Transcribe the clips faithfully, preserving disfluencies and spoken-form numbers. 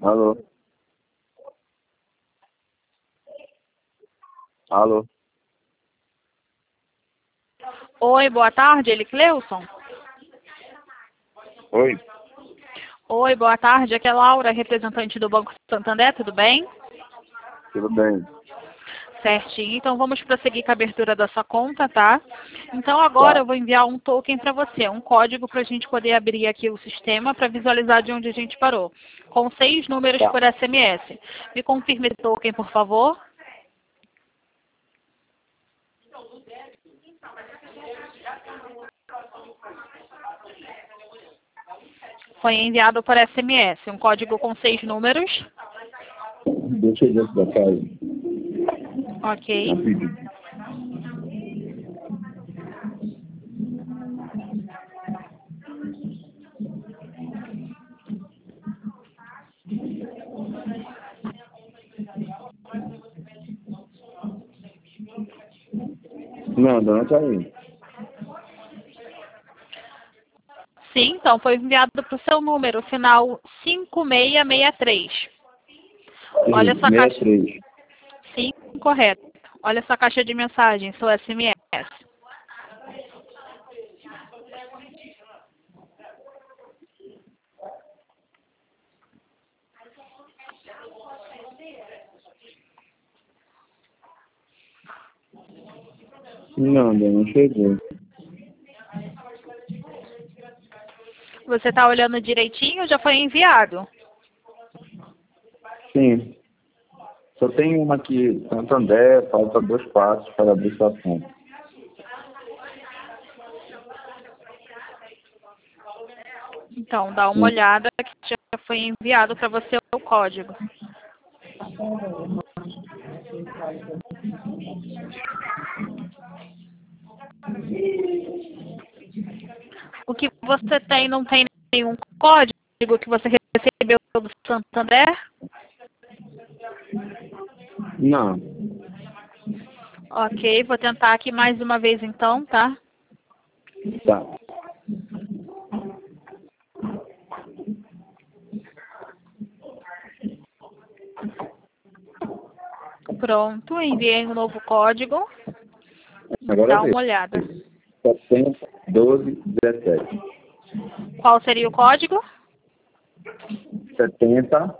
Alô? Alô? Oi, boa tarde, ele Cleuson. Oi? Oi, boa tarde, aqui é Laura, representante do Banco Santander, tudo bem? Tudo bem? Certinho, então vamos prosseguir com a abertura da sua conta, tá? Então agora Tá. eu vou enviar um token para você, um código para a gente poder abrir aqui o sistema para visualizar de onde a gente parou, com seis números Tá. por S M S. Me confirme esse token, por favor. Foi enviado por S M S, um código com seis números. Deixa eu dentro da casa. Ok. Rapidinho. Não, não tá aí. Sim, então foi enviado para o seu número, final cinco seis seis três. Olha essa sessenta e caixa. três. Sim, correto. Olha essa caixa de mensagem, seu S M S. Não, ainda não chegou. Você está olhando direitinho ou já foi enviado? Sim. Só tem uma aqui, Santander, falta dois passos para abrir sua conta. Então, dá uma Sim. olhada que já foi enviado para você o código. O que você tem, não tem nenhum código que você recebeu do Santander? Não. Ok, vou tentar aqui mais uma vez então, tá? Tá. Pronto, enviei um novo código. Agora Dá vê. uma olhada. setenta, doze, dezessete. Qual seria o código? setenta,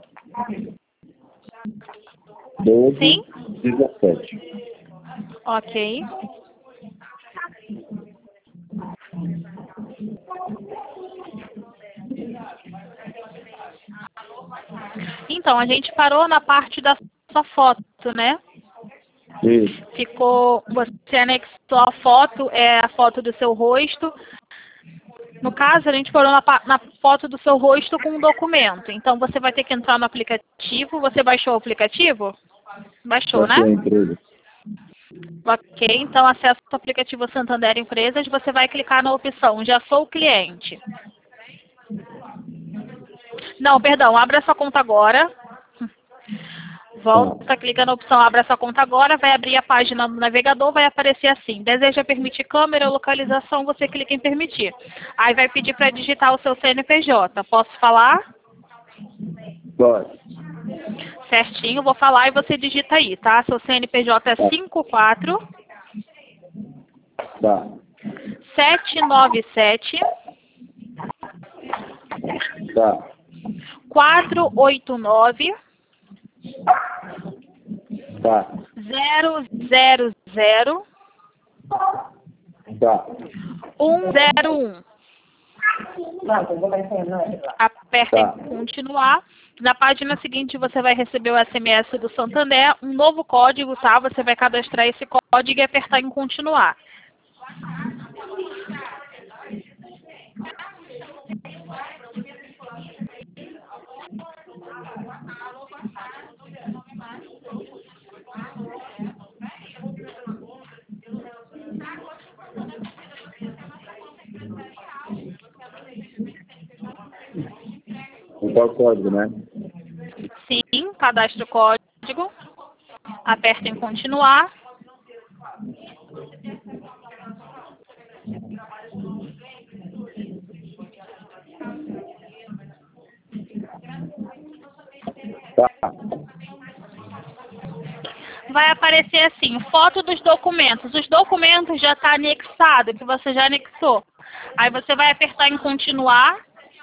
doze, Sim? dezessete. Ok. Então, a gente parou na parte da sua foto, né? Isso. Ficou, você anexou a foto, é a foto do seu rosto. No caso, a gente parou na, pa- na foto do seu rosto com um documento. Então, você vai ter que entrar no aplicativo. Você baixou o aplicativo? Baixou, né? Baixei a empresa. Ok, então acessa o aplicativo Santander Empresas. Você vai clicar na opção Já sou cliente. Não, perdão, abra sua conta agora. Volta, clica na opção Abra sua conta agora, vai abrir a página no navegador, vai aparecer assim, deseja permitir câmera ou localização, você clica em permitir. Aí vai pedir para digitar o seu C N P J. Posso falar? Pode. Certinho, vou falar e você digita aí, tá? Seu C N P J é Tá. cinco quatro Tá. sete nove sete Tá. quatro oito nove Tá. zero zero zero Tá. um zero um. Aperta Tá. em continuar. Na página seguinte você vai receber o S M S do Santander, um novo código, tá? Você vai cadastrar esse código e apertar em continuar. Qual o código, né? Sim, cadastre o código. Aperta em continuar. aparecer assim, foto dos documentos. Os documentos já tá anexado, que você já anexou. Aí você vai apertar em continuar.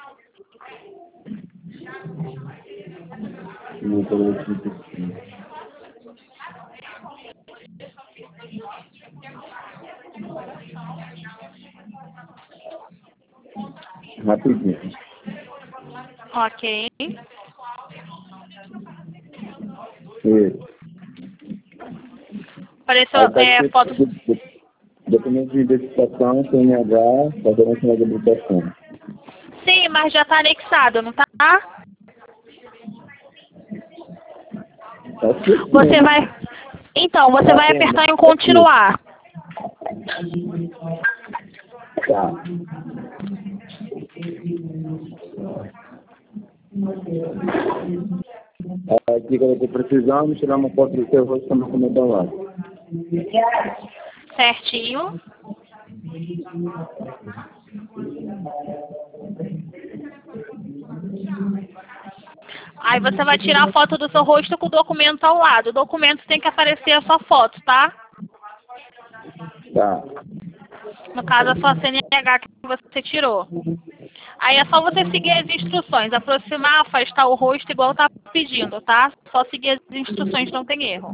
Rapidinho. Ok. Isso. Apareceu Aí tá é, escrito foto. documento de identificação, C N H, padrão de habilitação. Sim, mas já tá anexado, não tá? Tá escrito Você mesmo. vai. Então, você Tá vai tendo, apertar em tá escrito. continuar. Tá. Aqui que eu tô precisando, tirar uma foto do seu rosto para comentar lá. Certinho. Aí você vai tirar a foto do seu rosto com o documento ao lado. O documento tem que aparecer a sua foto, tá? Tá. No caso, a sua C N H que você tirou. Aí é só você seguir as instruções. Aproximar, afastar o rosto igual tá pedindo, tá? Só seguir as instruções, não tem erro.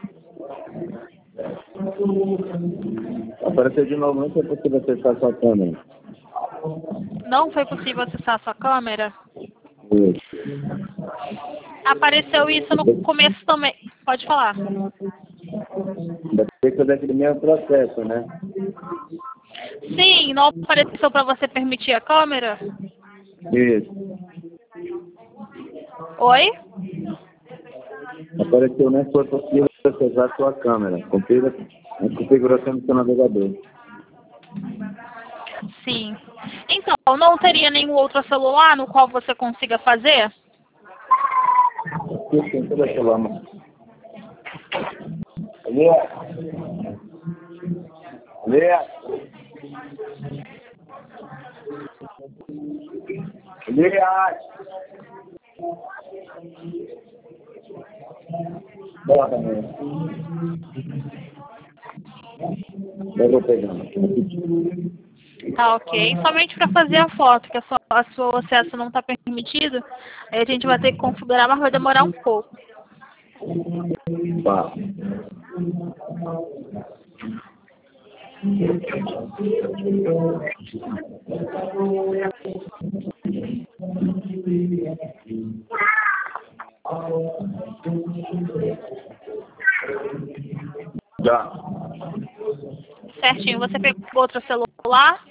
Apareceu de novo, não sei por que você está sua câmera. Não foi possível acessar a sua câmera? Isso. Apareceu isso no começo também. Pode falar. Ainda tem que fazer aquele mesmo processo, né? Sim, não apareceu para você permitir a câmera? Isso. Oi? Apareceu, né? Foi possível acessar a sua câmera. Confira a configuração do seu navegador. Sim. Então, não teria nenhum outro celular no qual você consiga fazer? Isso, tem toda essa lama. Elias! Elias! Elias! Bora, meu. Eu vou pegando. Tá ok. Somente para fazer a foto, que a sua, a seu acesso não está permitido, aí a gente vai ter que configurar, mas vai demorar um pouco. Tá. Já. Certinho. Você pegou outro celular?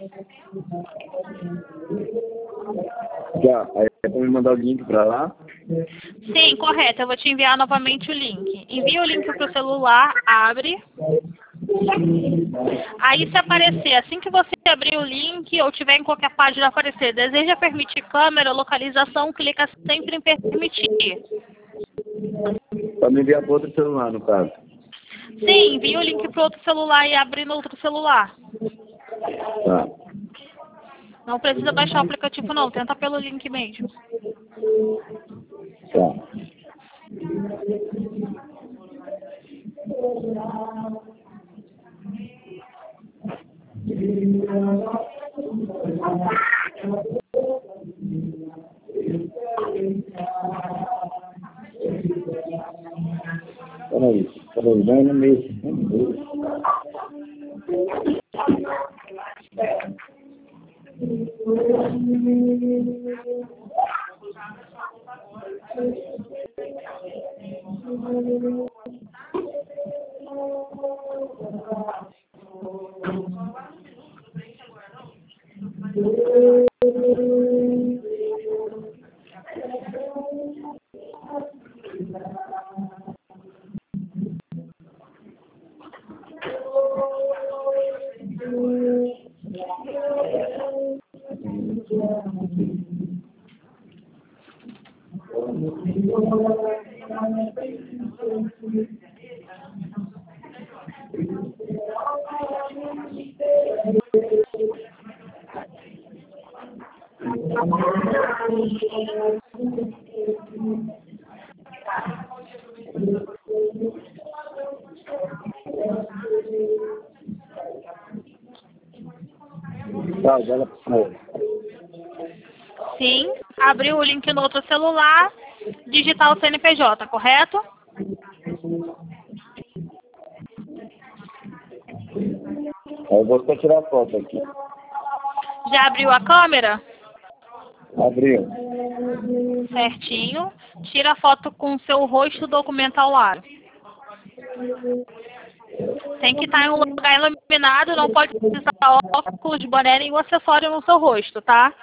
Já. Aí é pra me mandar o link pra lá? Sim, correto. Eu vou te enviar novamente o link. Envia o link para o celular, abre. Aí se aparecer, assim que você abrir o link ou tiver em qualquer página aparecer, deseja permitir câmera, localização, clica sempre em permitir. Pra me enviar para outro celular, no caso. Sim, envia o link para outro celular e abre no outro celular. Tá. Não precisa baixar o aplicativo não, tenta pelo link mesmo. Tá. Peraí, peraí, vai no meio. Tá, dela foi. Sim. Abriu o link no outro celular, digitar o C N P J, correto? Eu vou só tirar a foto aqui. Já abriu a câmera? Abriu. Certinho. Tira a foto com o seu rosto, documento ao lado. Tem que estar em um lugar iluminado, não pode usar óculos, boné nem acessório no seu rosto, tá?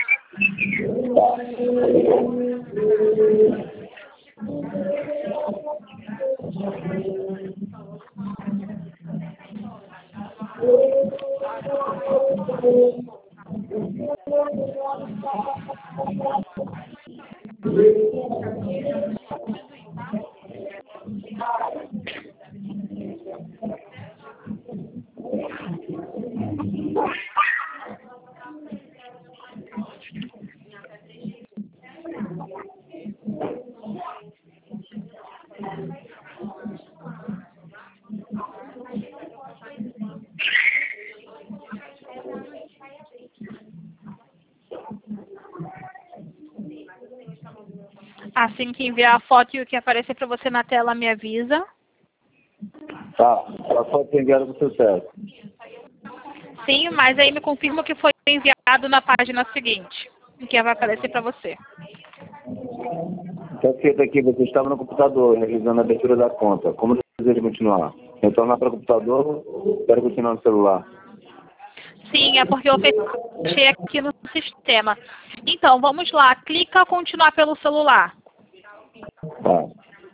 Assim que enviar a foto e o que aparecer para você na tela, me avisa. Tá, a foto enviada pro seu certo. Sim, mas aí me confirma que foi enviado na página seguinte, o que vai aparecer para você. Está escrito aqui, você estava no computador, realizando a abertura da conta. Como deseja continuar? Retornar para o computador, quero continuar no celular. Sim, é porque eu fechei aqui no sistema. Então, vamos lá. Clica continuar pelo celular. Tá.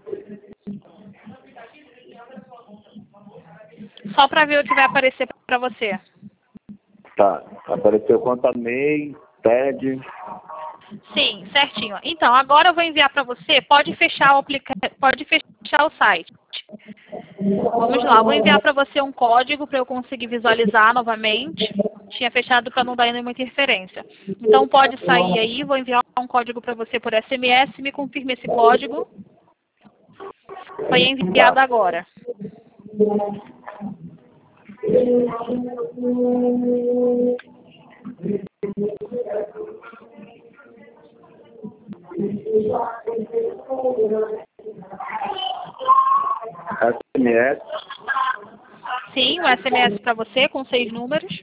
Só para ver o que vai aparecer para você. Tá. Apareceu conta M E I, T E D. Sim, certinho. Então, agora eu vou enviar para você. Pode fechar o aplica... pode fechar o site. Vamos lá, eu vou enviar para você um código para eu conseguir visualizar novamente. Tinha fechado para não dar nenhuma interferência. Então pode sair aí, vou enviar um código para você por S M S, me confirme esse código. Foi enviado agora. S M S. Sim, um S M S para você com seis números.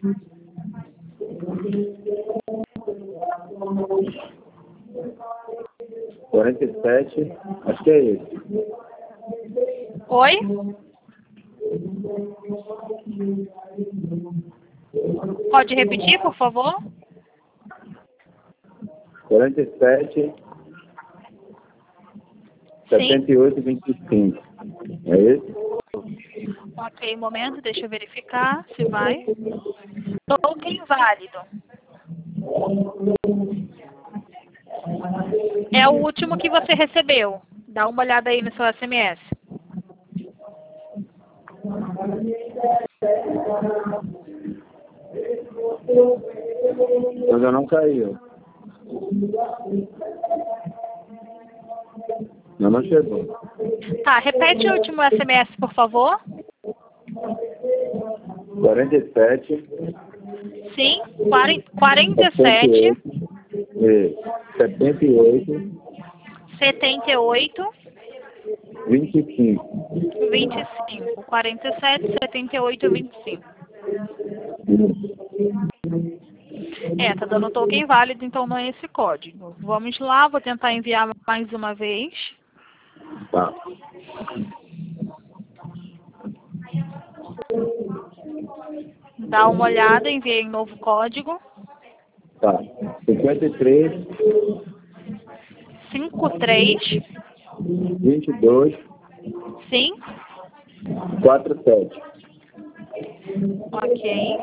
quarenta e sete, acho que é esse. Oi? Pode repetir, por favor? quarenta e sete, setenta e oito, vinte e cinco. É esse? Ok, um momento, deixa eu verificar se vai. Token válido. É o último que você recebeu. Dá uma olhada aí no seu S M S. Ainda não caiu. Ainda não chegou. Tá, repete o último S M S, por favor. quarenta e sete. Sim, quarenta e sete. setenta e oito. setenta e oito. vinte e cinco. vinte e cinco. quarenta e sete, setenta e oito, vinte e cinco. É, tá dando token válido, então não é esse código. Vamos lá, vou tentar enviar mais uma vez. Tá. Dá uma olhada, enviei um novo código. Tá. cinquenta e três. cinquenta e três. vinte e dois. Sim. quarenta e sete. Ok.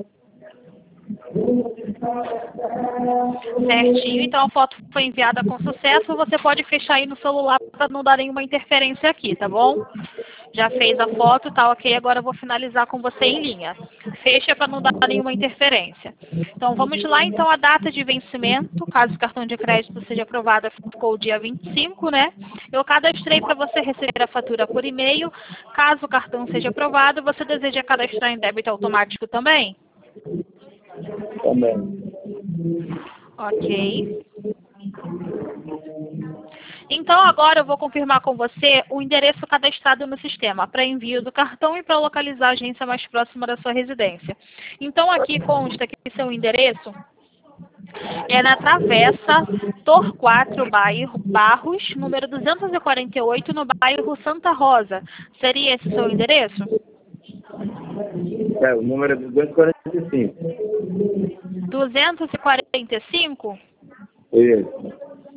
Certinho, então a foto foi enviada com sucesso. Você pode fechar aí no celular para não dar nenhuma interferência aqui, tá bom? Já fez a foto, tá ok, agora eu vou finalizar com você em linha. Fecha para não dar nenhuma interferência. Então vamos lá, então a data de vencimento, caso o cartão de crédito seja aprovado, ficou o dia vinte e cinco, né? Eu cadastrei para você receber a fatura por e-mail. Caso o cartão seja aprovado, você deseja cadastrar em débito automático também? Também. Ok. Então, agora eu vou confirmar com você o endereço cadastrado no sistema para envio do cartão e para localizar a agência mais próxima da sua residência. Então, aqui consta que seu endereço é na Travessa Torquato Bairro, Barros, número duzentos e quarenta e oito, no bairro Santa Rosa. Seria esse seu endereço? É, o número é duzentos e quarenta e cinco. duzentos e quarenta e cinco? Isso.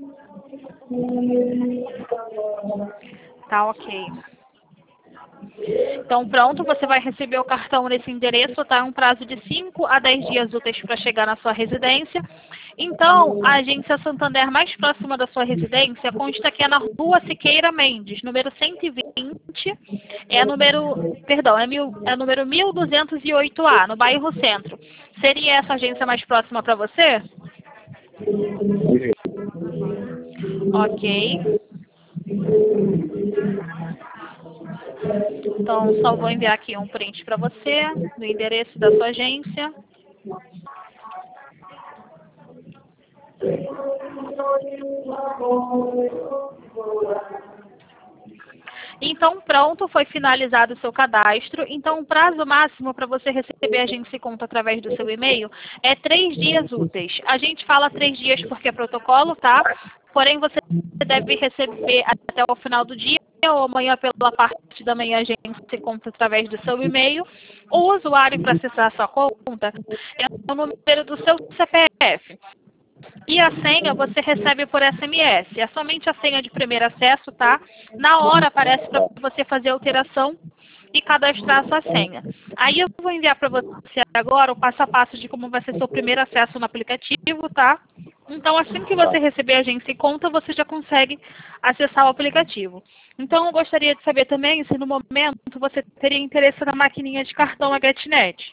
Tá, ok. Então, pronto, você vai receber o cartão nesse endereço, tá? Um prazo de cinco a dez dias úteis para chegar na sua residência. Então, a agência Santander mais próxima da sua residência consta que é na Rua Siqueira Mendes, número cento e vinte, é número, perdão, é, mil, é número mil duzentos e oito A, no bairro Centro. Seria essa agência mais próxima para você? Ok. Então, só vou enviar aqui um print para você, do endereço da sua agência. Então, pronto, foi finalizado o seu cadastro. Então, o prazo máximo para você receber a agência e conta através do seu e-mail é três dias úteis. A gente fala três dias porque é protocolo, tá? Porém, você deve receber até o final do dia ou amanhã pela parte da manhã a agência e conta através do seu e-mail. O usuário para acessar a sua conta é o número do seu C P F. E a senha você recebe por S M S. É somente a senha de primeiro acesso, tá? Na hora aparece para você fazer a alteração e cadastrar a sua senha. Aí eu vou enviar para você agora o passo a passo de como vai ser seu primeiro acesso no aplicativo, tá? Então, assim que você receber a agência e conta, você já consegue acessar o aplicativo. Então, eu gostaria de saber também se no momento você teria interesse na maquininha de cartão a GetNet.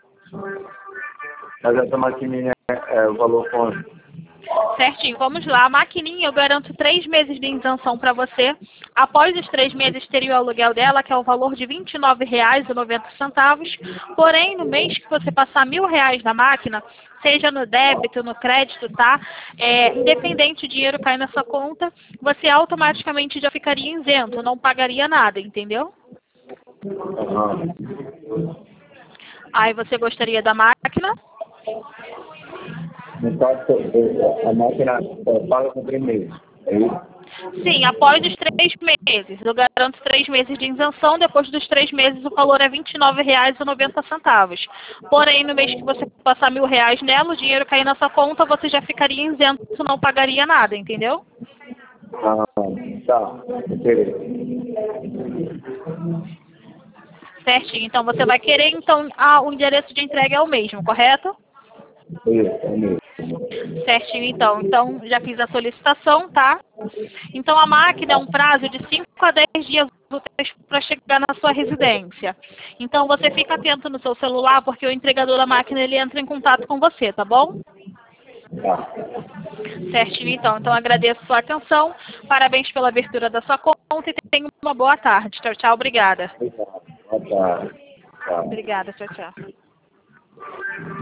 Mas essa maquininha é o valor quanto? Certinho, vamos lá. A maquininha eu garanto três meses de isenção para você. Após os três meses teria o aluguel dela, que é o valor de vinte e nove reais e noventa centavos. Porém, no mês que você passar mil reais na máquina, seja no débito, no crédito, tá? É, independente o dinheiro cair na sua conta, você automaticamente já ficaria isento, não pagaria nada, entendeu? Uhum. Aí você gostaria da máquina? No caso, a máquina é, paga por três meses. É isso? Sim, após os três meses. Eu garanto três meses de isenção. Depois dos três meses, o valor é vinte e nove reais e noventa centavos. Porém, no mês que você passar mil reais nela, o dinheiro cair na sua conta, você já ficaria isento, não pagaria nada, entendeu? Ah, tá. Entendi. Certinho. Então, você vai querer, então, ah, o endereço de entrega é o mesmo, correto? Isso, é mesmo. Certinho, então. Então, já fiz a solicitação, tá? Então, a máquina é um prazo de cinco a dez dias úteis para chegar na sua residência. Então, você fica atento no seu celular, porque o entregador da máquina, ele entra em contato com você, tá bom? Tá. Certinho, então. Então, agradeço a sua atenção. Parabéns pela abertura da sua conta e tenha uma boa tarde. Tchau, tchau. Obrigada. Obrigado. Boa tarde. Tchau. Obrigada. Tchau, tchau.